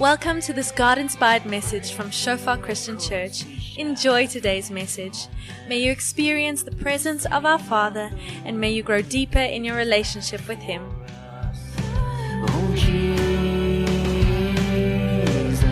Welcome to this God-inspired message from Shofar Christian Church. Enjoy today's message. May you experience the presence of our Father and may you grow deeper in your relationship with Him. Oh Jesus,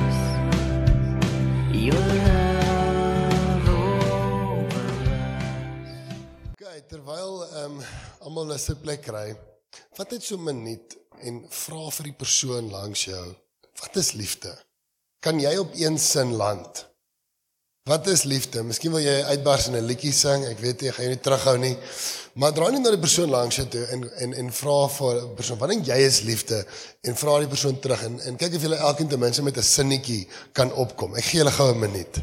your love over us. Okay, terwyl almal na sy plek kry, vat net so 'n minuut en vra vir die persoon langs jou, wat is liefde? Kan jy op een sin land? Wat is liefde? Miskien wil jy uitbars in 'n liedjie sing, ek weet jy gaan jou nie terughou nie, maar draai net na die persoon langs jou toe en vra vir die persoon, wat dink jy is liefde? En vra die persoon terug en kyk of julle elkeen ten minste met 'n sinnetjie kan opkom. Ek gee julle gou 'n minuut.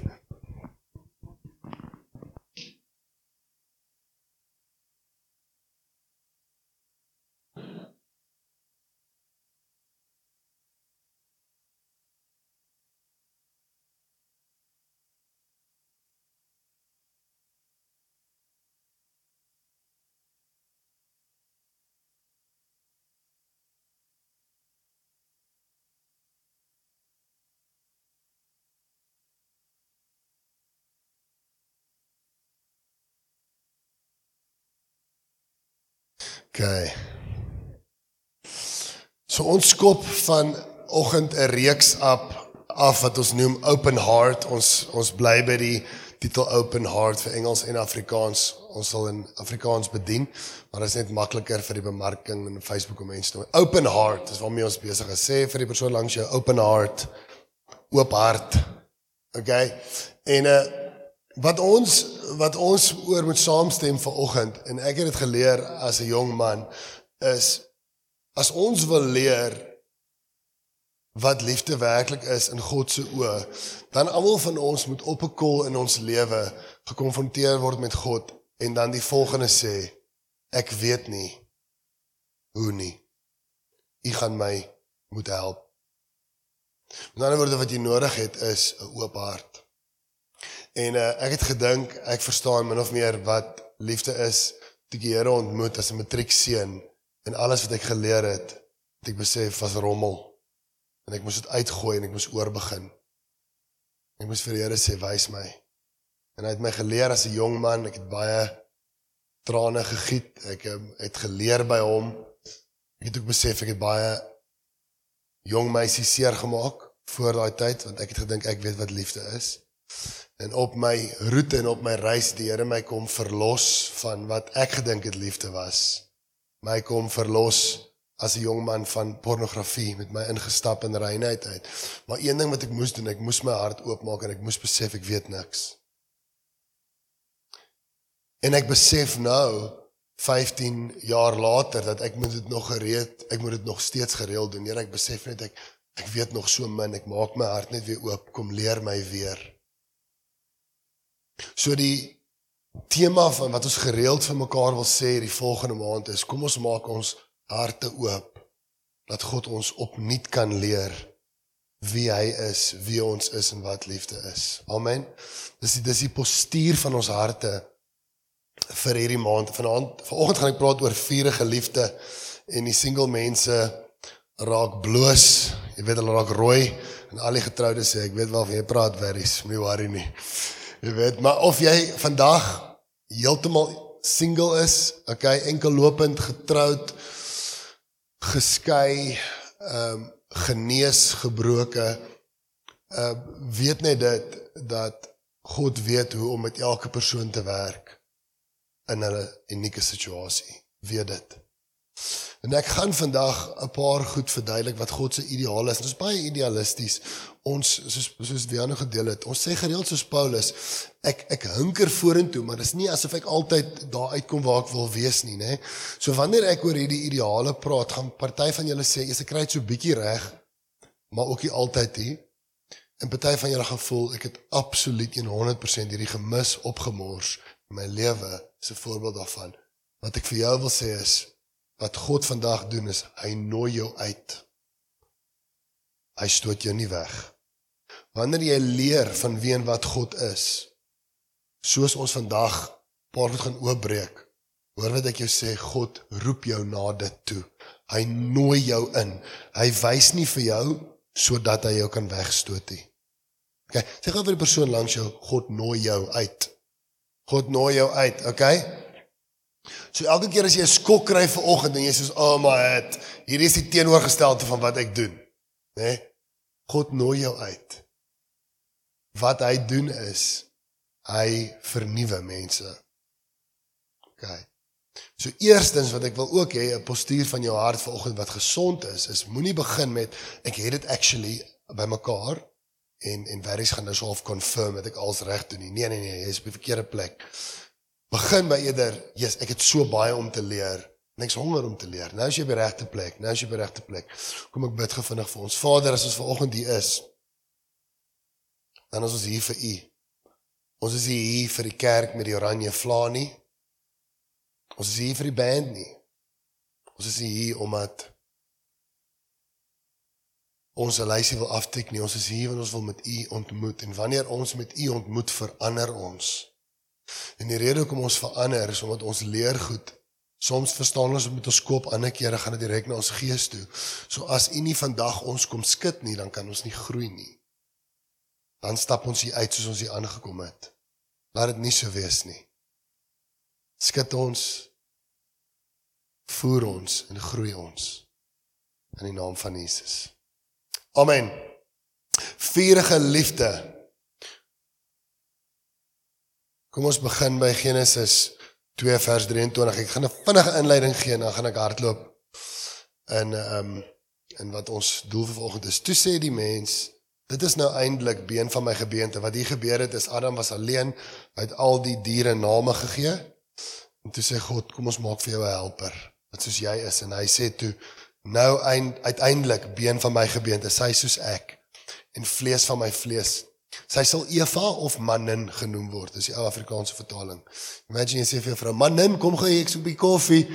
Okay. So ons skop vanoggend 'n reeks af wat ons noem Open Heart. Ons bly by die titel Open Heart vir Engels en Afrikaans. Ons sal in Afrikaans bedien, maar dit is net makliker vir die bemarking en Facebook om mense te doen. Open Heart, dis waarmee ons besig is. Sê vir die persoon langs jou, Open Heart, oop hart. Okay? En wat ons oor moet saamstem vanoggend, en ek het dit geleer as 'n jong man, is as ons wil leer wat liefde werklik is in God se oë, dan almal van ons moet op 'n kol in ons lewe gekonfronteer word met God en dan die volgende sê, ek weet nie hoe nie. U gaan my moet help. Met ander woorde, wat jy nodig het is 'n oop hart. En ek het gedink, ek verstaan min of meer wat liefde is, toe ek die Here ontmoet as 'n matriekseun, en alles wat ek geleer het ek besef was rommel. En ek moes dit uitgooi en ek moes oorbegin. Ek moes vir die Here sê, wys my. En hy het my geleer as 'n jong man, ek het baie trane gegiet, ek het geleer by hom. Ek het ook besef, ek het baie jong meisies seer gemaak voor daai tyd, want ek het gedink, ek weet wat liefde is. En op my roete en op my reis, die Here my kom verlos van wat ek gedink het liefde was. My kom verlos as 'n jong man van pornografie, met my ingestap in reinheid uit. Maar een ding wat ek moes doen, ek moes my hart oopmaak en ek moes besef, ek weet niks. En ek besef nou, 15 jaar later, dat ek moet dit nog steeds gereeld doen. Here, ek besef net, ek weet nog so min, ek maak my hart net weer oop, kom leer my weer. So die tema van wat ons gereeld vir mekaar wil sê die volgende maand is, kom ons maak ons harte oop, dat God ons opnuut kan leer wie hy is, wie ons is en wat liefde is. Amen. Dis die postuur van ons harte vir hierdie maand. Vanoggend gaan ek praat oor vurige liefde en die single mense raak bloos, jy weet hulle raak rooi en al die getroudes sê, ek weet waarvan jy praat, Verries, moenie worry nie. Jy weet, maar of jy vandag heeltemal single is, okay, enkellopend, getroud, geskei, genees, gebroke, weet net dit, dat God weet hoe om met elke persoon te werk in 'n unieke situasie, weet dit. En ek gaan vandag 'n paar goed verduidelik wat God se ideaal is. Dit is baie idealisties. Ons, soos wie nou gedeel het, ons sê gereeld soos Paulus, ek hinker vorentoe, maar dit is nie asof ek altyd daar uitkom waar ek wil wees nie, né? So wanneer ek oor hierdie ideale praat, gaan party van julle sê, ek kry dit so bietjie reg, maar ook nie altyd nie. En party van julle gaan voel, ek het absoluut 100% hierdie gemis opgemors in my lewe, is 'n voorbeeld daarvan. Wat ek vir jou wil sê is, wat God vandag doen is, hy nooi jou uit. Hy stoot jou nie weg. Wanneer jy leer van wie en wat God is, soos ons vandag paar goed gaan oopbreek, hoor wat ek jou sê, God roep jou na dit toe. Hy nooi jou in. Hy wys nie vir jou sodat hy jou kan wegstoot nie. Okay, sê gou vir die persoon langs jou, God nooi jou uit. God nooi jou uit, okay? So elke keer as jy 'n skok kry vanoggend en jy sê, oh my head, hierdie is die teenoorgestelde van wat ek doen, né? God nooi jou uit. Wat hy doen is, hy vernuwe mense. Okay. So eerstens wat ek wil ook hê, 'n postuur van jou hart vanoggend wat gesond is moenie begin met, ek het dit actually by mekaar, en Barry's gaan nou so half confirm dat ek alles reg doen nie. Nee, jy is op die verkeerde plek. Begin by eerder, yes, ek het so baie om te leer, en ek's honger om te leer. Nou is jy by die regte plek, Kom ek bid gevindig vir ons. Vader, as ons vanoggend hier is, dan is ons hier vir U. Ons is hier vir die kerk met die oranje vla nie. Ons is hier vir die band nie. Ons is hier omdat ons 'n lysie wil aftik nie. Ons is hier want ons wil met U ontmoet. En wanneer ons met U ontmoet, verander ons. En die rede hoekom ons verander is omdat ons leer goed. Soms verstaan ons met ons kop, ander kere gaan dit direk na ons gees toe. So as U nie vandag ons kom skud nie, dan kan ons nie groei nie. Dan stap ons hier uit soos ons hier aangekom het. Laat dit nie so wees nie. Skud ons, voer ons en groei ons. In die naam van Jesus. Amen. Vurige liefde. Kom ons begin by Genesis 2 vers 23. Ek gaan 'n vinnige inleiding gee en dan gaan ek hardloop in wat ons doel vir vanoggend is. Toe sê die mens, dit is nou eintlik been van my gebeente. Wat hier gebeur het is Adam was alleen, hy het al die diere name gegee. En toe sê God, kom ons maak vir jou 'n helper, wat soos jy is. En hy sê toe, nou uiteindelik been van my gebeente, sy soos ek, en vlees van my vlees. Sy sal Eva of Manin genoem word, dis die ou Afrikaanse vertaling. Imagine jy sê vir jou vrou, Manin, kom gou hier, ek soek 'n bietjie koffie.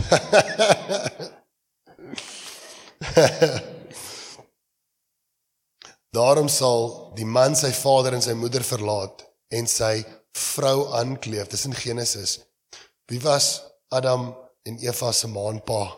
Daarom sal die man sy vader en sy moeder verlaat, en sy vrou aankleef. Dis in Genesis. Wie was Adam en Eva se ma en pa?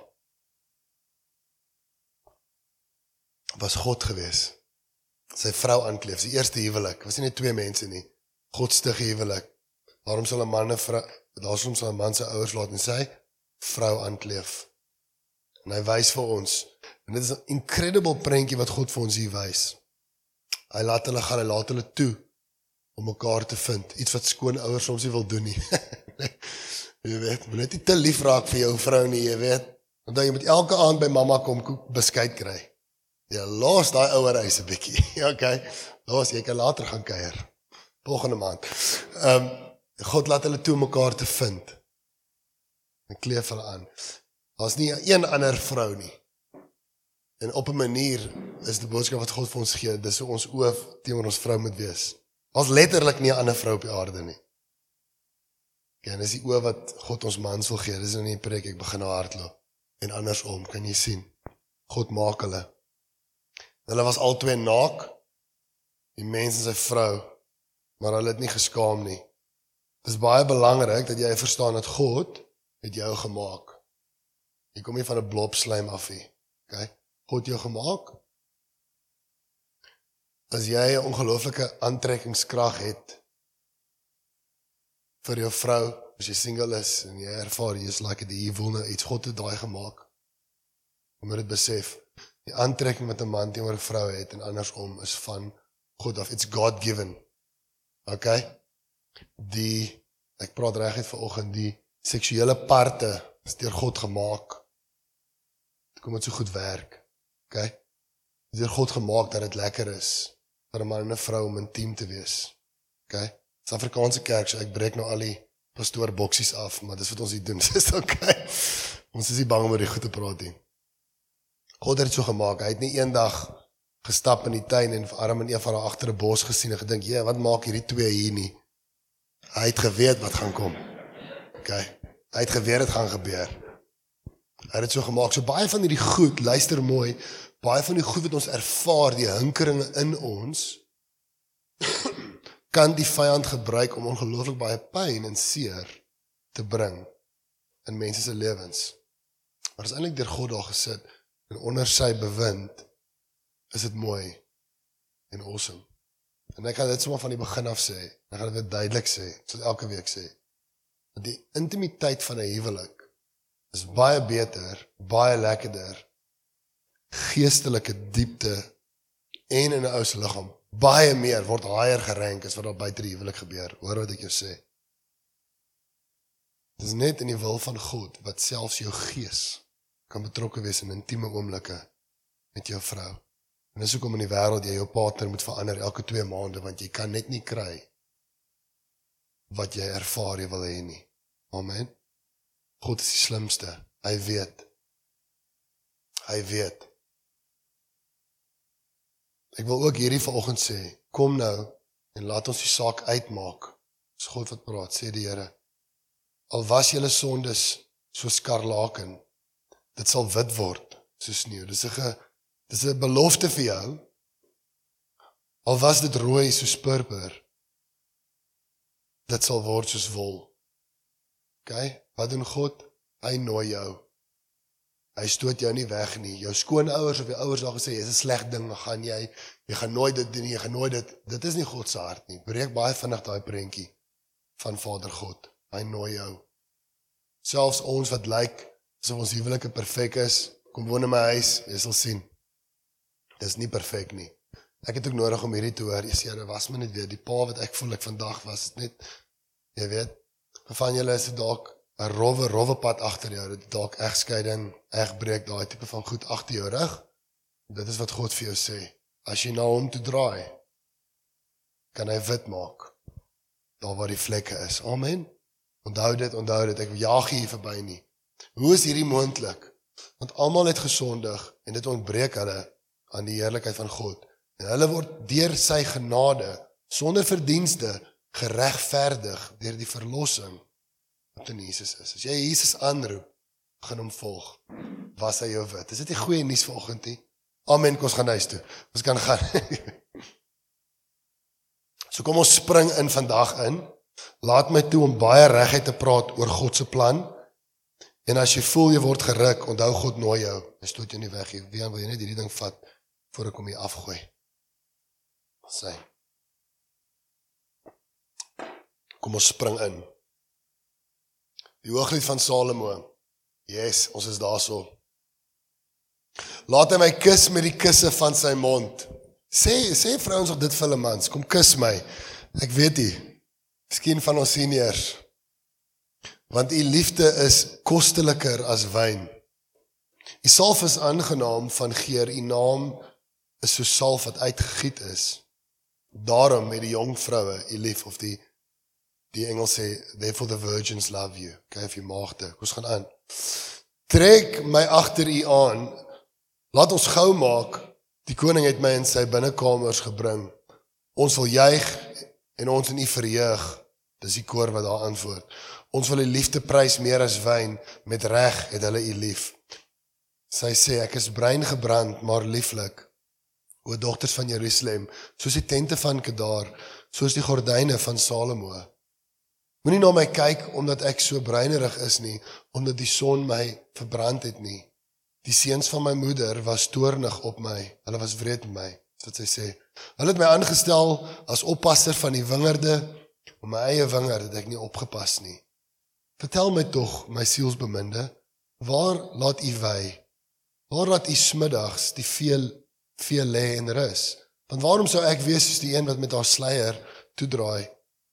Was God gewees. Sy vrou aankleef, die eerste huwelik, was nie net twee mense nie, God stig huwelik. Daarom sal 'n man sy ouers laat en sy vrou aankleef. En hy wys vir ons, en dit is 'n incredible prentjie wat God vir ons hier wys. Hy laat hulle gaan, hy laat hulle toe om mekaar te vind, iets wat skoonouers soms nie wil doen nie. Jy weet, moet net nie te lief raak vir jou vrou nie, jy weet, want jy moet elke aand by mamma kom beskuit kry. Ja, los daai ouer huis 'n bietjie. Okay. Los, jy kan later gaan kuier. Volgende maand. God laat hulle toe mekaar te vind. En kleef hulle aan. Daar's nie een ander vrou nie. En op 'n manier is die boodskap wat God vir ons gee, dis hoe ons oë teenoor ons vrou moet wees. Ons letterlik nie 'n ander vrou op die aarde nie. Okay, en dis die oë wat God ons mans wil gee. Dis nou nie 'n preek, ek begin nou hardloop. En andersom, kan jy sien. God maak hulle. Hulle was albei naak, die mens en sy vrou, maar hulle het nie geskaam nie. Dit is baie belangrik dat jy verstaan dat God het jou gemaak. Jy kom nie van 'n blob slijm af nie. Okay? God jou gemaak. As jy 'n ongelooflike aantrekkingskrag het vir jou vrou, as jy single is en jy ervaar jy is like die evil nou iets, God het daai gemaak. Jy moet dit besef. Die aantrekking wat 'n man teenoor 'n vrou het en andersom is van God af. It's God given. Okay? Ek praat reguit vanoggend, die seksuele parte is deur God gemaak. Dit kom dit so goed werk. Okay? Dit is deur God gemaak dat dit lekker is vir 'n man en 'n vrou om intiem te wees. Okay? Dis Afrikaanse kerk, so ek breek nou al die pastoor boksies af, maar dis wat ons hier doen. Dis okay. Ons is nie bang om oor die goed te praat nie. God het dit so gemaak, hy het nie eendag gestap in die tuin en Adam en Eva daar agter 'n bos gesien en gedink, ja, wat maak hierdie twee hier nie? Hy het geweet wat gaan kom. Okay. Hy het geweet dit gaan gebeur. Hy het dit so gemaak, so baie van hierdie goed, luister mooi, baie van die goed wat ons ervaar, die hinkeringe in ons, kan die vyand gebruik om ongelooflik baie pyn en seer te bring in mense se lewens. Maar is eintlik deur God daar gesit, en onder sy bewind is dit mooi en awesome. En ek gaan dit sommer van die begin af sê, ek gaan dit duidelik sê, ek sal elke week sê, dat die intimiteit van 'n huwelik is baie beter, baie lekkerder, geestelike diepte en in 'n ou se liggaam, baie meer word higher gerank as wat daar buite die huwelik gebeur, hoor wat ek jou sê. Dit is net in die wil van God, wat selfs jou gees kan betrokke wees in intieme oomblikke met jou vrou. En dis hoekom in die wêreld jy jou partner moet verander elke 2 maande, want jy kan net nie kry wat jy ervaar jy wil hê nie. Amen. God is die slimste. Hy weet. Hy weet. Ek wil ook hierdie vanoggend sê, kom nou en laat ons die saak uitmaak. Dis God wat praat, sê die Here. Al was julle sondes soos skarlaken, dit sal wit word soos sneeu. Dis 'n belofte vir jou. Al was dit rooi soos purper, dit sal word soos wol. Okay? Wat doen God? Hy nooi jou. Hy stoot jou nie weg nie. Jou skoonouers of jou ouers daar gesê, jy's 'n sleg ding, gaan jy gaan nooit dit doen nie, jy gaan nooit dit. Dit is nie God se hart nie. Breek baie vinnig daai prentjie van Vader God. Hy nooi jou. Selfs ons wat lyk asof ons huwelike perfek is, kom woon in my huis, jy sal sien. Dis nie perfek nie. Ek het ook nodig om hierdie te hoor. Jy sê, was my net weer die pa wat ek voel ek vandag was, net, jy weet, van julle is dit dalk 'n rowwe pad agter jou, dit dalk egskeiding, egbreek, daai tipe van goed agter jou rug. Dit is wat God vir jou sê. As jy na hom toe draai, kan hy wit maak, daar waar die vlekke is. Amen. Onthou dit, ek jaag hier verby nie. Hoe is hierdie moontlik? Want almal het gesondig en dit ontbreek hulle aan die heerlikheid van God. En hulle word deur sy genade, sonder verdienste, geregverdig deur die verlossing wat in Jesus is. As jy Jesus aanroep, gaan hom volg. Was hy jou wit? Is dit nie goeie nuus vanoggend nie? Amen, kom ons gaan huis toe. Ons kan gaan. So kom ons spring in vandag in. Laat my toe om baie regheid te praat oor God se plan. En as jy voel jy word geruk, onthou God nooi jou. Hy stoot jou nie weg nie. Wie wil jy net hierdie ding vat voor ek hom hier afgooi? Sê. Kom ons spring in. Die Hooglied van Salomo. Yes, ons is daarso. Laat hy my kus met die kusse van sy mond. Sê vrouens ook dit vir hulle mans, kom kus my. Ek weet nie, miskien van ons seniors. Want u liefde is kosteliker as wyn. U salf is aangenaam van geur, u naam is so salf wat uitgegiet is. Daarom het die jong vroue u lief, of die Engels sê, therefore the virgins love you. Okay, of die maagde, ons gaan aan. Trek my agter u aan, laat ons gou maak, die koning het my in sy binnenkamers gebring. Ons wil juig en ons in u verheug, dis die koor wat daar antwoord. Ons wil die liefde prys meer as wyn, met reg het hulle u lief. Sy sê, ek is brein gebrand, maar lieflik. O dogters van Jerusalem, soos die tente van Kedar, soos die gordyne van Salomo. Moenie na my kyk, omdat ek so breinerig is nie, omdat die son my verbrand het nie. Die seuns van my moeder was toornig op my, hulle was wreed met my, dis wat sy sê. Hulle het my aangestel as oppasser van die wingerde, om my eie wingerd het ek nie opgepas nie. Vertel my tog, my sielsbeminde, waar laat u wy? Waar laat u smiddags die veel lê en rus? Want waarom sou ek wees soos die een wat met haar sluier toedraai?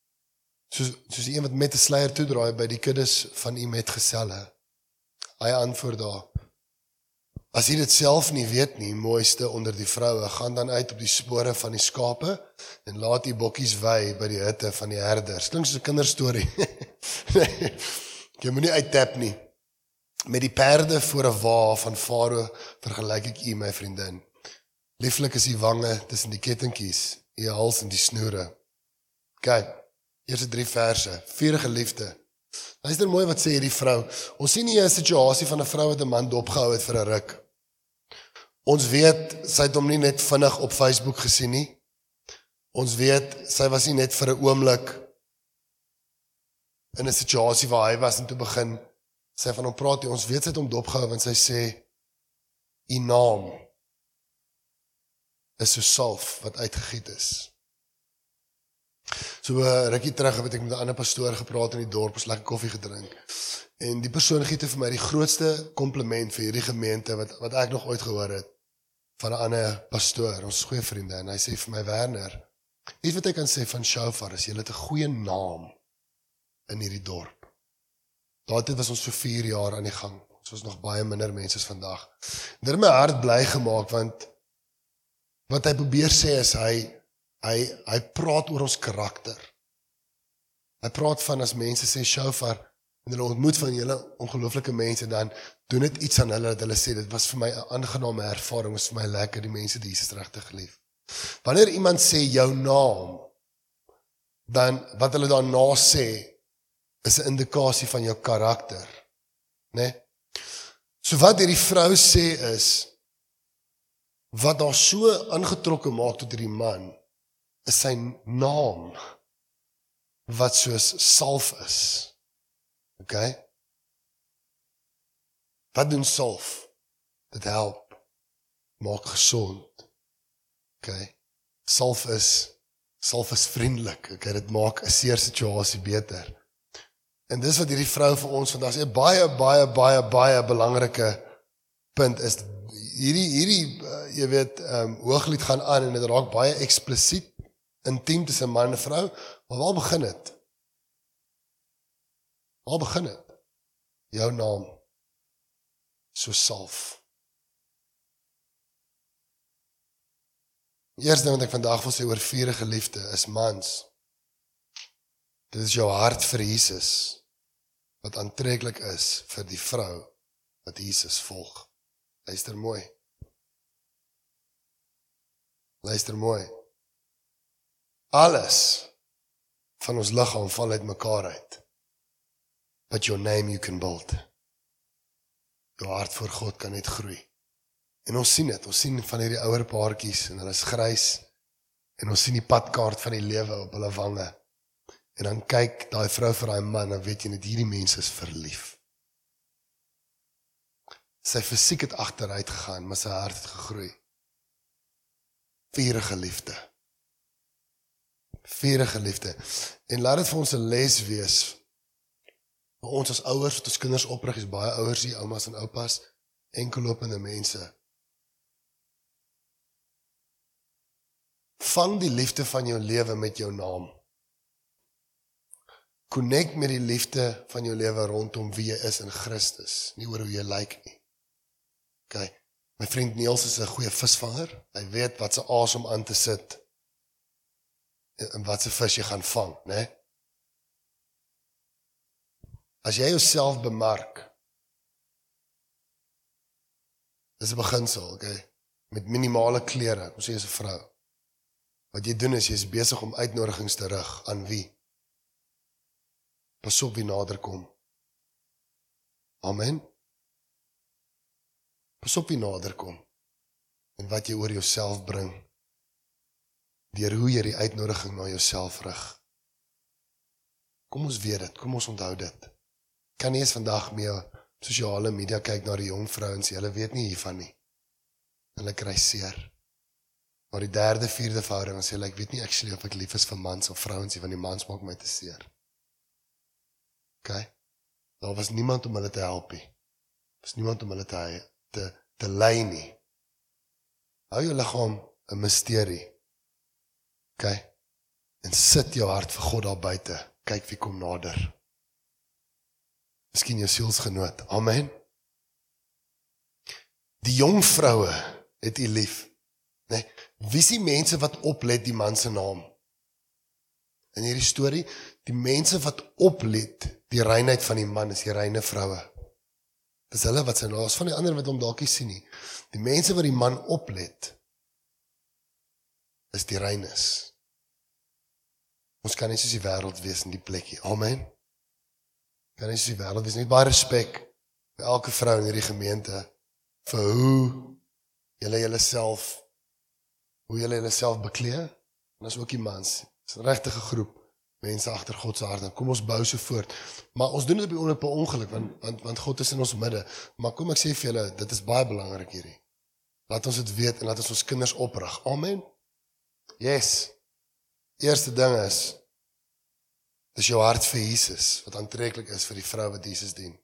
Soos die een wat met 'n sluier toedraai by die kuddes van u metgeselle. Hy antwoord daar, as jy dit self nie weet nie, mooiste onder die vroue, gaan dan uit op die spore van die skape en laat die bokkies wy by die hutte van die herders. Klink soos 'n kinderstorie. Nee, jy moet nie uittap nie. Met die perde voor 'n wa van Farao vergelyk ek u, my vriendin. Lieflik is die wange tussen die kettingkies, die hals en die snoere. Kyk, eerste 3 verse, vurige liefde. Luister mooi wat sê hierdie vrou. Ons sien hier 'n situasie van 'n vrou wat 'n man dopgehou het vir 'n ruk. Ons weet, sy het hom nie net vinnig op Facebook gesien nie. Ons weet, sy was nie net vir 'n oomblik in 'n situasie waar hy was en toe begin sy van hom praat. Ons weet sy het hom dopgehou want sy sê, u naam is so salf wat uitgegiet is. So 'n rukkie terug het ek met 'n ander pastoor gepraat in die dorp, ons lekker koffie gedrink. En die persoon gee vir my die grootste kompliment vir hierdie gemeente wat ek nog ooit gehoor het van 'n ander pastoor, ons goeie vriende, en hy sê vir my, Werner, iets wat ek kan sê van Shofar is, julle het 'n goeie naam in hierdie dorp. Daardie was ons so 4 jaar aan die gang. Ons was nog baie minder mense as vandag. Dit het my hart bly gemaak, want wat hy probeer sê is, hy praat oor ons karakter. Hy praat van as mense sê Shofar, en hulle ontmoet van julle ongelooflike mense, dan doen dit iets aan hulle, dat hulle sê, dit was vir my 'n aangename ervaring, was vir my lekker, die mense die Jesus regtig lief. Wanneer iemand sê jou naam, dan wat hulle daarna sê, is 'n indikasie van jou karakter. Né? So wat hierdie vrou sê is, wat daar so aangetrokke maak tot hierdie man, is sy naam, wat soos salf is. Okay? Wat doen salf? Dit help, maak gesond. Okay? Salf is vriendelik. Okay? Dit maak 'n seer situasie beter. En dis wat hierdie vrou vir ons vandag sê, baie belangrike punt is, hierdie jy weet, Hooglied gaan aan en dit raak baie eksplisiet, intiem tussen man en vrou, maar waar begin het? Waar begin het? Jou naam, so salf. Die eerste ding wat ek vandag wil sê oor vurige liefde is mans. Dit is jou hart vir Jesus, wat aantreklik is vir die vrou wat Jesus volg. Luister mooi. Luister mooi. Alles van ons liggaam val uit mekaar uit. But your name you can build. Jou hart voor God kan net groei. En ons sien dit, ons sien van hierdie ouer paartjies, en hulle is grys, en ons sien die padkaart van die lewe op hulle wange. En dan kyk daai vrou vir daai man, dan weet jy net, hierdie mens is verlief. Sy fisiek het agteruit gegaan, maar sy hart het gegroei. Vurige liefde. Vurige liefde. En laat dit vir ons 'n les wees, vir ons as ouers, wat ons kinders oprig, is baie ouers hier, oumas en oupas, enkellopende mense. Vang die liefde van jou lewe met jou naam. Connect met die liefde van jou lewe rondom wie jy is in Christus, nie oor hoe jy lyk nie. Okay. My vriend Niels is 'n goeie visvanger. Hy weet wat se aas om aan te sit en wat se vis jy gaan vang, né? As jy jouself bemark, dis 'n beginsel, okay? Met minimale klere, kom sê jy is 'n vrou. Wat jy doen is, jy is besig om uitnodigings te rig aan wie? Pas op wie nader kom. Amen. Pas op wie nader kom. En wat jy oor jouself bring. Deur hoe jy die uitnodiging na jouself rig. Kom ons weet dit, kom ons onthou dit. Kan nie eens vandag meer sosiale media kyk na die jong vrouens, hulle weet nie hiervan nie. Hulle kry seer. Maar die 3de, 4de verhouding, sê hulle, ek weet nie actually of ek lief is vir mans of vrouens, want die mans maak my te seer. Okay? Daar was niemand om hulle te help nie. Daar was niemand om hulle te lei nie. Hou jou liggaam 'n misterie. Okay? En sit jou hart vir God daar buite. Kyk wie kom nader. Miskien jou sielsgenoot. Amen. Die jong vroue het U lief. Nee, wie is die mense wat oplet die man se naam? In hierdie storie, die mense wat oplet die reinheid van die man is die reine vroue. Dis hulle wat sy naam is, van die ander wat hom dalk nie sien nie. Die mense wat die man oplet is die reines. Ons kan nie soos die wêreld wees in die plekkie. Amen. Kan nie soos die wêreld wees nie. Baie respek vir elke vrou in hierdie gemeente vir hoe julle self beklee, en as ook die mans. Dis 'n regtige groep mense agter God se hart, en kom ons bou so voort. Maar ons doen dit op 'n ongeluk, want God is in ons midde. Maar kom ek sê vir julle, dit is baie belangrik hierdie. Laat ons dit weet en laat ons kinders oprig. Amen. Yes. Eerste ding is, dis jou hart vir Jesus, wat aantreklik is vir die vrou wat Jesus dien.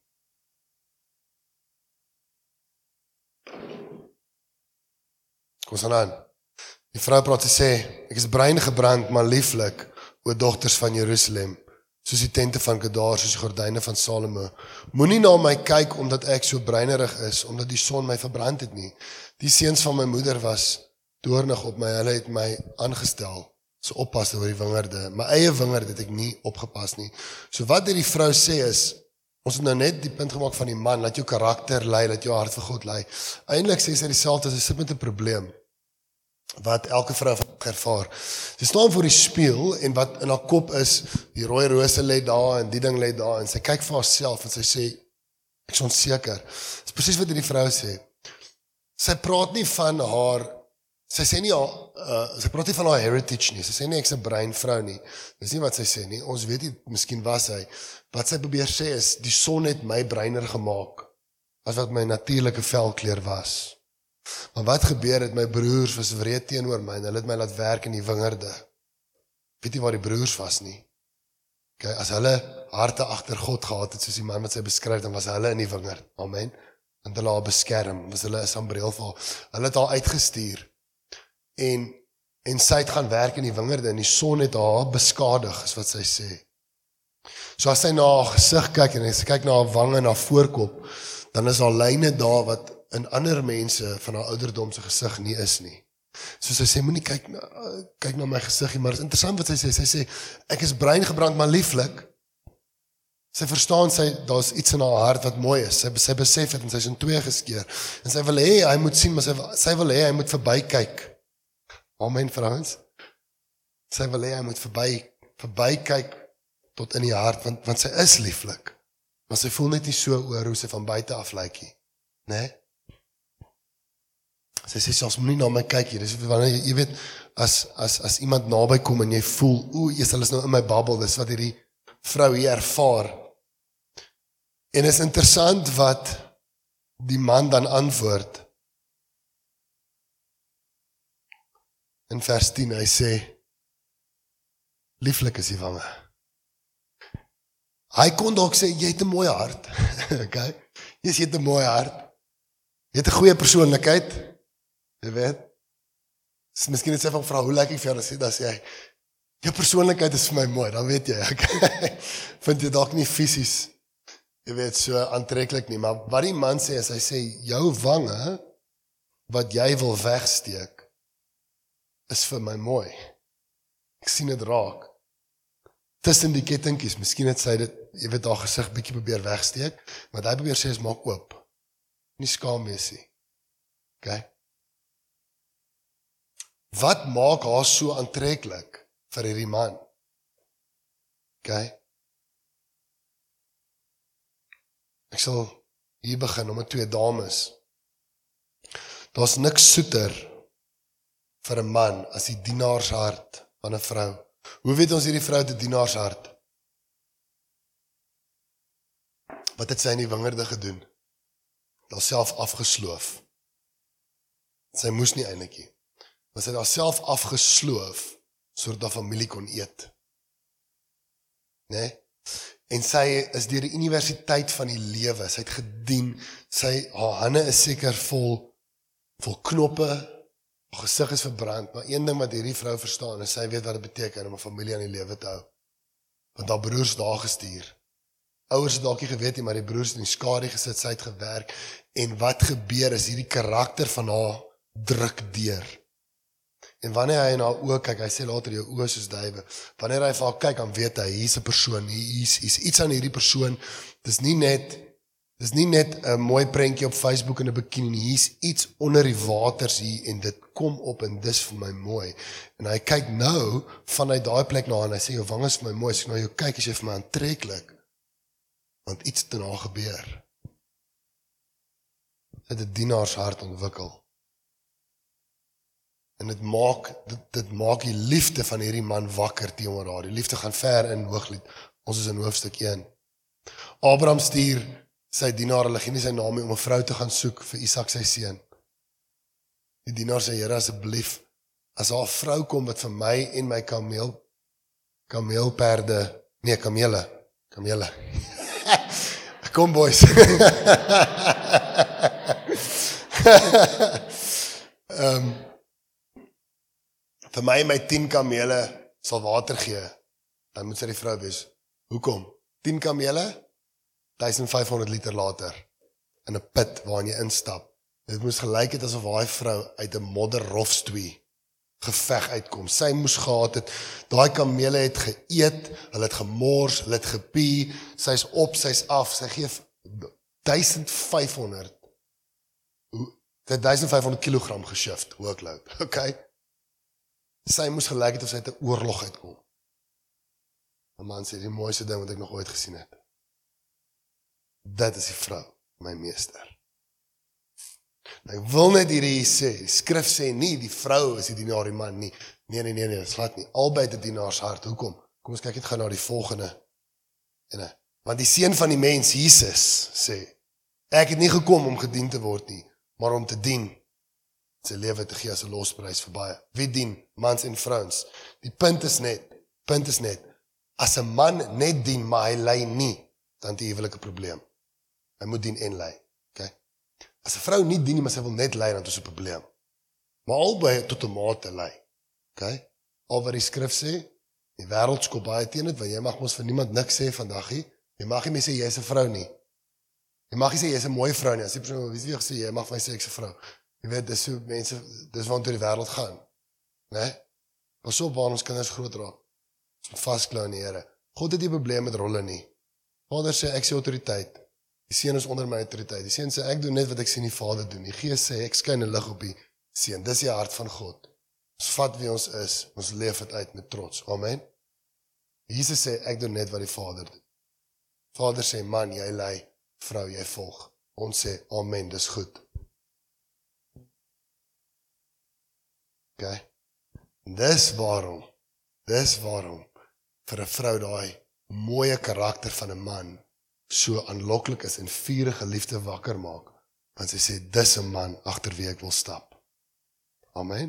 Kom ons aan. Die vrou praat, sy sê, ek is bruin gebrand, maar lieflik, o dogters van Jerusalem, soos die tente van Kedar, soos die gordyne van Salomo. Moenie na my kyk, omdat ek so bruinerig is, omdat die son my verbrand het nie. Die seuns van my moeder was doornig op my, hulle het my aangestel, so oppas oor die wingerde. My eie wingerd het ek nie opgepas nie. So wat die vrou sê is, ons het nou net die punt gemaak van die man, laat jou karakter lei, laat jou hart vir God lei. Eintlik sê sy dieselfde, sy sit met 'n probleem, wat elke vrou ervaar. Sy staan voor die spieël, en wat in haar kop is, die rooi rose lê daar, en die ding lê daar, en sy kyk vir haarself, en sy sê, ek is onseker. Dis presies wat die vrou sê. Sy praat nie van haar, sy sê nie, sy praat nie van haar heritage nie, sy sê nie, ek is 'n bruin vrou nie, dis nie wat sy sê nie, ons weet nie, miskien was sy, wat sy probeer sê is, die son het my bruiner gemaak, as wat my natuurlike velkleur was. Maar wat gebeur het, my broers was wreed teenoor my, en hulle het my laat werk in die wingerde. Weet nie waar die broers was nie. Okay, as hulle harte agter God gehad het, soos die man wat sy beskryf, dan was hulle in die wingerd. Amen. En hulle haar beskerm, was hulle 'n sambreel vir haar. Hulle het haar uitgestuur. En sy het gaan werk in die wingerde, en die son het haar beskadig, is wat sy sê. So as sy na haar gesig kyk, en sy kyk na haar wange en haar voorkop, dan is haar lyne daar wat in ander mense van haar ouderdom se gesig nie is nie. So sy sê, moenie kyk na my gesig nie, maar het is interessant wat sy sê, ek is bruin gebrand, maar lieflik. Sy verstaan, daar's iets in haar hart wat mooi is, sy besef het, en sy is in twee geskeer, en sy wil hê, hy moet sien, maar sy wil hê, hy moet verby kyk. Amen, vrouens. Sy wil hê, hy moet verby kyk, tot in die hart, want sy is lieflik, maar sy voel net nie so oor hoe sy van buite af lyk nie, né? Sy sê selfs moenie na my kyk hier, dis wanneer jy weet, as iemand naby kom en jy voel, hulle is nou in my babbel, dis wat hierdie vrou hier ervaar. En is interessant wat die man dan antwoord. In vers 10, hy sê, lieflik is die wange. Hy kon dalk sê, jy het 'n mooi hart. Okay? Jy het 'n mooi hart. Jy het 'n goeie persoonlikheid. Jy weet, miskien het sy van vrou, hoe lyk ek vir jou, dan sê hy, jou persoonlikheid is vir my mooi, dan weet jy, okay? Vind jy dalk nie fisies, jy weet, so aantreklik nie, maar wat die man sê, is hy sê, jou wange, wat jy wil wegsteek, is vir my mooi. Ek sien dit raak. Tussen die kettingkies, miskien het sy dit, jy weet, haar gesig bietjie probeer wegsteek, maar hy probeer sê, is maak oop. Nie skaam wees nie. Okay? Wat maak haar so aantreklik vir hierdie man? Okay? Ek sal hier begin, met 2 dames. Daar's niks soeter vir 'n man as die dienaarshart van 'n vrou. Hoe weet ons hierdie vrou het 'n dienaarshart? Wat het sy in die wingerde gedoen? Haarself afgesloof. Sy moes nie eintlik nie. Maar sy het haarself afgesloof, sodat haar familie kon eet. Nee? En sy is deur die universiteit van die lewe, sy het gedien, haar hande is seker vol knoppe, haar gesig is verbrand, maar een ding wat hierdie vrou verstaan, is sy weet wat dit beteken om 'n familie aan die lewe te hou. Want haar broers daar gestuur. Ouers het dalk nie geweet nie, maar die broers in die skadu gesit, sy het gewerk, en wat gebeur is, hierdie karakter van haar druk deur. En wanneer hy in haar oë kyk, hy sê later, jou oë soos duiwe, wanneer hy vir haar kyk, dan weet hy, hier is 'n persoon, hier is iets aan hierdie persoon, dis nie net 'n mooi prentjie op Facebook in 'n bikini, hier is iets onder die waters hier, en dit kom op, en dis vir my mooi. En hy kyk nou, vanuit daai plek na, en hy sê, jou wang is vir my mooi, as ek na jou kyk, is jy vir my aantreklik, want iets het in haar gebeur. Sy het 'n dienaarshart ontwikkel. En dit maak die liefde van hierdie man wakker teenoor haar. Die liefde gaan ver in Hooglied. Ons is in hoofstuk 1. Abraham stuur sy dienaar, hulle gee nie sy naam nie, om 'n vrou te gaan soek vir Isak sy seun. Die dienaar sê, Here, asseblief, as daar 'n vrou kom wat vir my en my kamele. Kom boys. Vir my en my 10 kamele sal water gee, dan moet sy die vrou wees. Hoekom? 10 kamele, 1500 liter later, in 'n put waarin jy instap. Dit moes gelyk het asof daai vrou uit 'n modderrofstoei geveg uitkom. Sy moes gehad het, daai kamele het geëet, hulle het gemors, hulle het gepie, sy's op, sy's af, sy gee 1500 kilogram geshift, workload, okay? Sy moes gelyk het of sy uit 'n oorlog uitkom. 'n Man sê, die mooiste ding wat ek nog ooit gesien het. Dit is die vrou, my meester. Ek wil net hierdie sê, die skrif sê nie, die vrou is die dienaar, die man nie. Nee, dit is glad nie. Albei het 'n dienaars hart. Hoekom? Kom ons kyk net gou na die volgende. Want die seun van die mens, Jesus, sê, ek het nie gekom om gedien te word nie, maar om te dien. Sy lewe te gee as 'n losprys vir baie. Wie dien? Mans en vrouens. Die punt is net, as 'n man net dien, maar hy lei nie, dan het die huwelik 'n probleem. Hy moet dien en lei. As 'n vrou nie dien nie, maar sy wil net lei, dan het ons 'n probleem. Maar albei tot 'n mate lei. Okay? Al wat die skrif sê, die wêreld skop baie teen dit, want jy mag mos vir niemand niks sê vandag nie. Jy mag nie meer sê jy's 'n vrou nie. Jy mag nie sê jy's 'n mooi vrou nie. As die persoon wie sê jy mag vir my sê ek's 'n vrou. Jy weet, dis hoe mense, dis waartoe die wêreld gaan. Né? Pas op waar ons kinders groot raak. Ons moet vasklou aan die Here. God het nie 'n probleem met rolle nie. Vader sê ek sê autoriteit. Die seun is onder my autoriteit. Die seun sê ek doen net wat ek sien die Vader doen. Die Gees sê ek skyn 'n lig op die seun. Dis die hart van God. Ons vat wie ons is, ons leef dit uit met trots. Amen. Jesus sê ek doen net wat die Vader doen. Vader sê man, jy lei, vrou jy volg. Ons sê amen, dis goed. Okay. Dis waarom vir 'n vrou daai mooie karakter van 'n man so aanloklik is en vurige liefde wakker maak, want sy sê, dis 'n man agter wie ek wil stap. Amen.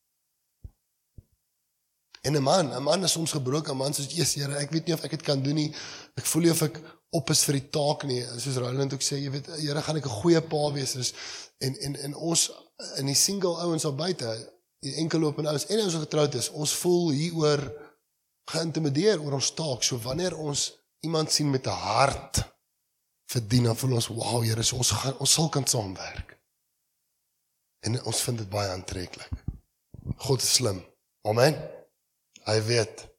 En 'n man is soms gebroken, 'n man soos, Here, ek weet nie of ek dit kan doen nie, ek voel nie of ek op is vir die taak nie, soos Roland ook sê, jy weet, Here, gaan ek 'n goeie pa wees, en ons, in die single ouens al buite, die enkelopende ouens, en ons getroud is, ons voel hieroor geïntimideer oor ons taak, so wanneer ons iemand sien met 'n hart verdien, dan voel ons, wow, Here, so ons sal kan saamwerk. En ons vind dit baie aantreklik. God is slim. Amen. Hy weet.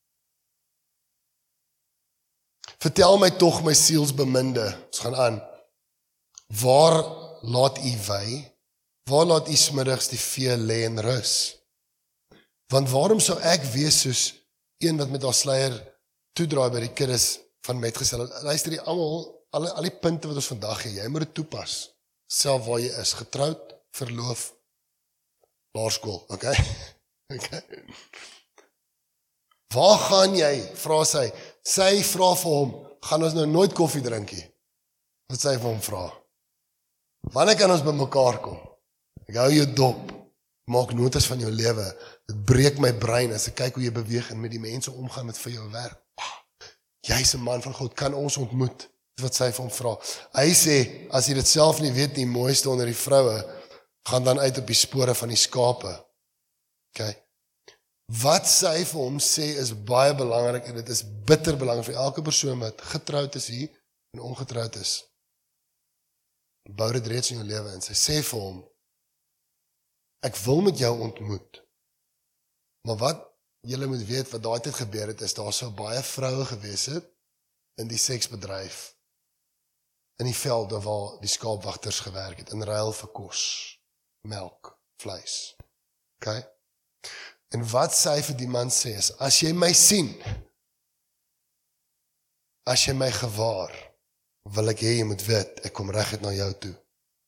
Vertel my tog, my sielsbeminde, ons gaan aan, waar laat u wy? Waar laat u smiddags die vee lê en rus? Want waarom sou ek wees soos een wat met haar sluier toedraai by die kuddes van metgesel? Luister die almal, al die punte wat ons vandag gee, jy moet dit toepas, self waar jy is, getroud, verloof, laerskool, okay? Okay. Waar gaan jy, vra sy vra vir hom, gaan ons nou nooit koffie drinkie? Wat sy vir hom vra? Wanneer kan ons by mekaar kom? Ek hou jou dop, maak notas van jou lewe, dit breek my brein as ek kyk hoe jy beweeg en met die mense omgaan met vir jou werk. Jy's 'n man van God, kan ons ontmoet? Dis wat sy vir hom vra. Hy sê, as jy dit self nie weet nie, mooiste onder die vroue, gaan dan uit op die spore van die skape. Okay. Wat sy vir hom sê is baie belangrik en dit is bitter belangrik vir elke persoon wat getroud is hier en ongetroud is. Bou dit reeds in jou lewe en sy sê vir hom, ek wil met jou ontmoet. Maar wat julle moet weet, wat daai tyd gebeur het, is daar so baie vroue gewees het in die seksbedryf, in die velde waar die skaapwagters gewerk het, in ruil vir kos, melk, vleis. Okay? En wat sy vir die man sê is, as jy my sien, as jy my gewaar, wil ek hê jy moet weet, ek kom reguit na jou toe.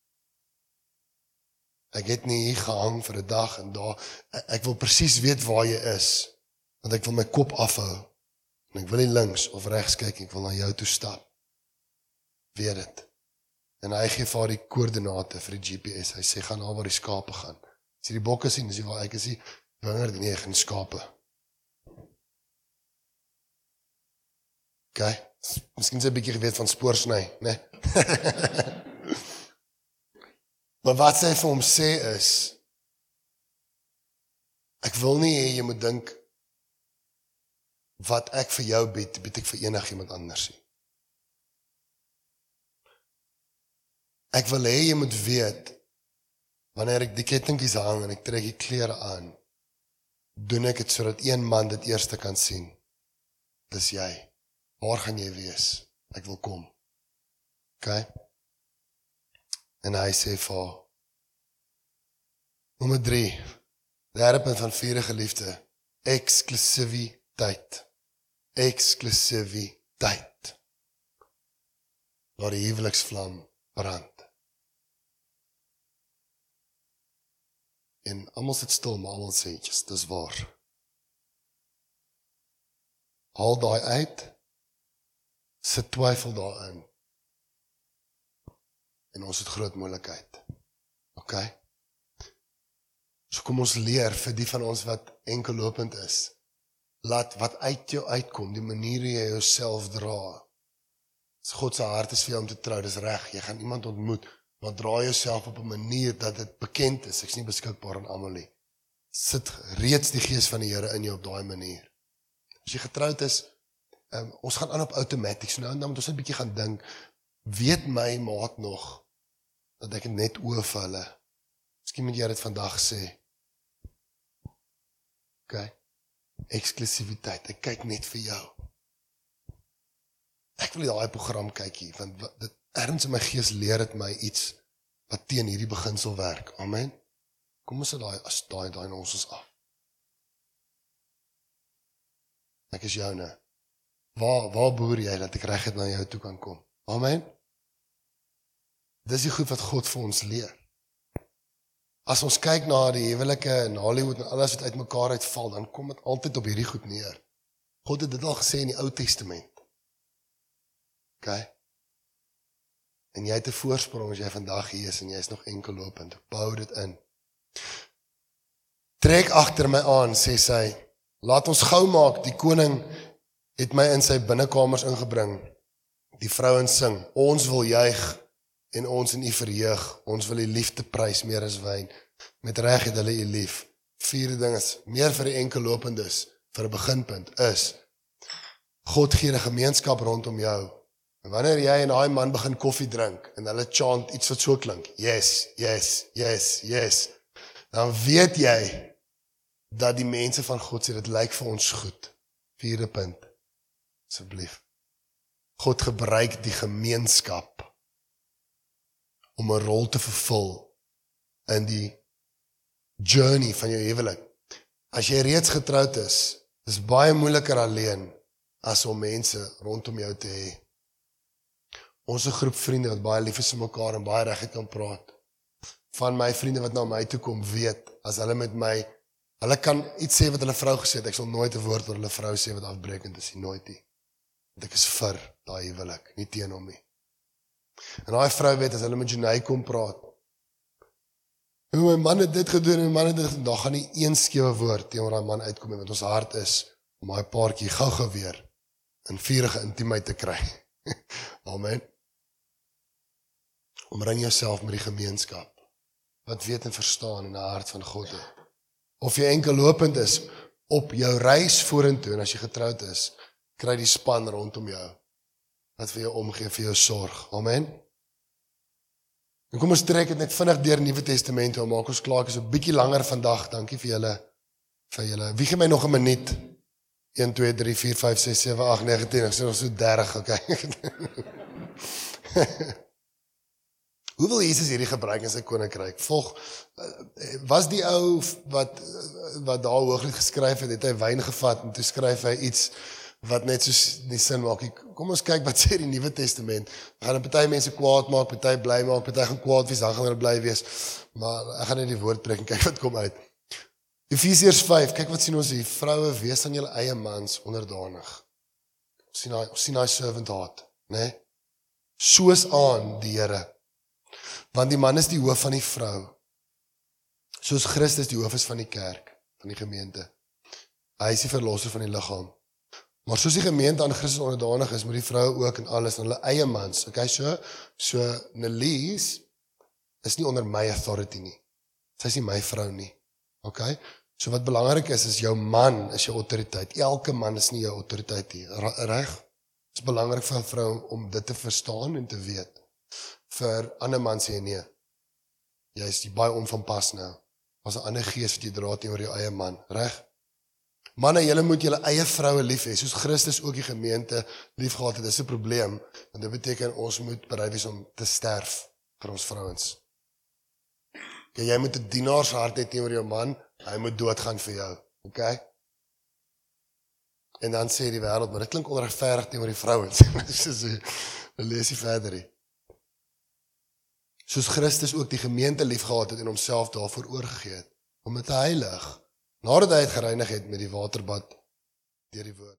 Ek het nie hier gehang vir 'n dag en daar, ek wil presies weet waar jy is, want ek wil my kop afhou, en ek wil nie links of regs kyk, ek wil na jou toe stap. Weet dit. En hy gee vir die koördinate vir die GPS, hy sê, gaan na waar die skape gaan, As jy die bokke sien, is jy waar ek is die wingerd en jy gaan skape. Okay, miskien sy 'n bietjie geweet van spoorsny, né? Maar wat sy vir hom sê is, ek wil nie hê jy moet dink, wat ek vir jou bied, bied ek vir enigiemand anders nie. Ek wil hê jy moet weet, wanneer ek die kettingkies hang en ek trek die klere aan, doen ek dit sodat een man dit eerste kan sien. Dis jy. Waar gaan jy wees? Ek wil kom. Okay? En hy sê vir nommer 3, derde punt van vurige liefde, eksklusiviteit. Eksklusiviteit. Laat die huweliksvlam brand. En almal sit stil, maar almal sê, dis waar. Haal daai uit, sit twyfel daarin. En ons het groot moeilikheid. Okay? So kom ons leer vir die van ons wat enkellopend is. Laat wat uit jou uitkom, die manier hoe jy jouself dra. As God se hart is vir jou om te trou, dis reg, jy gaan iemand ontmoet, maar dra jouself op 'n manier dat dit bekend is. Ek's nie beskikbaar aan almal nie. Sit reeds die gees van die Here in jou op daai manier. As jy getroud is, ons gaan aan op outomaties, nou en dan moet ons 'n bietjie gaan dink, weet my maat nog, dat ek net oor vir hulle. Miskien moet jy dit vandag sê. Okay. Eksklusiviteit, ek kyk net vir jou. Ek wil daai program kyk hier, want dit ergens in my gees leer dit my iets wat teen hierdie beginsel werk. Amen. Kom ons sit daai na ons af. Ek is joune. Waar boer jy dat ek reguit na jou toe kan kom? Amen. Dis die goed wat God vir ons leer. As ons kyk na die huwelike in Hollywood en alles wat uitmekaar uitval, dan kom dit altyd op hierdie goed neer. God het dit al gesê in die Ou Testament. Okay? En jy het 'n voorsprong as jy vandag hier is en jy is nog enkellopend. Bou dit in. Trek agter my aan, sê sy. Laat ons gou maak, die koning het my in sy binnekamers ingebring. Die vrouens sing, ons wil juig en ons in u verheug. Ons wil u liefde prys meer as wyn. Met reg het hulle u lief. Vierde ding is, meer vir die enkellopendes, vir 'n beginpunt, is, God gee 'n gemeenskap rondom jou. En wanneer jy en daai man begin koffie drink, en hulle chant iets wat so klink, yes, yes, yes, yes, dan weet jy, dat die mense van God sê, dit lyk vir ons goed. Vierde punt, asseblief. God gebruik die gemeenskap om 'n rol te vervul in die journey van jou huwelik. As jy reeds getroud is baie moeiliker alleen as om mense rondom jou te hê. Ons 'n groep vriende wat baie lief is vir mekaar en baie reguit kan praat. Van my vriende wat na my toe kom weet, as hulle met my, hulle kan iets sê wat hulle vrou gesê het, ek sal nooit 'n woord oor hulle vrou sê wat afbreekend is, nooit nie. Want ek is vir daai huwelik, nie teen hom nie. En daai vrou weet, as hulle met Janay kom praat, my man het dit gedoen, en my man het dit gedoen, daar gaan nie een skewe woord teenoor daai man uitkom, want ons hart is, om daai paartjie gou weer in vurige intimiteit te kry. Amen. Omring jouself met die gemeenskap, wat weet en verstaan in die hart van God het. Of jy enkellopend is, op jou reis vorentoe, en as jy getroud is, kry die span rondom jou, wat vir jou omgee, vir jou sorg. Amen. En kom ons trek dit net vinnig deur die Nuwe Testament, en maak ons klaar, ek is 'n bietjie langer vandag, dankie vir julle. Wie gee my nog 'n minuut? 1, 2, 3, 4, 5, 6, 7, 8, 9, 10, ek sê nog so 30, okay. Hoe wil Jesus hierdie gebruik in sy koninkryk? Volg, was die ou wat daar Hooglied geskryf het hy wyn gevat, en toe skryf hy iets, wat net soos nie sin maak. Kom ons kyk wat sê die Nuwe Testament. We gaan party mense kwaad maak, party bly maak, party gaan kwaad wees, dan gaan hulle bly wees. Maar ek gaan net die woord preek en kyk wat kom uit. Efesiërs 5, kyk wat sien ons hier. Vroue, wees aan julle eie mans onderdanig. Ons sien daai servant heart, né? Soos aan die Here. Want die man is die hoof van die vrou. Soos Christus die hoof is van die kerk, van die gemeente. Hy is die verlosser van die liggaam. Maar soos die gemeente aan Christus onderdanig is, moet die vroue ook en alles aan hulle eie mans. Okay, so Nelise is nie onder my authority nie. Sy is nie my vrou nie. Okay? So wat belangrik is jou man is jou autoriteit. Elke man is nie jou autoriteit nie. Reg? Het is belangrik vir 'n vrou om dit te verstaan en te weet. Vir ander man sê nee. Jy is die baie onvanpas nou. As 'n ander gees wat jy dra teenoor jou eie man. Reg? Manne, julle moet julle eie vroue lief hê, soos Christus ook die gemeente lief gehad het. Dis 'n probleem, want dit beteken ons moet bereid wees om te sterf vir ons vrouens. Okay, jy moet 'n dienaarshart hê teenoor jou man, hy moet doodgaan vir jou, okay? En dan sê die wêreld, maar dit klink onregverdig teenoor die vrouens. Dan lees jy verder hier. Soos Christus ook die gemeente lief gehad het en homself daarvoor oorgegee het, om dit te heilig, nadat hy het gereinig het met die waterbad deur die woord.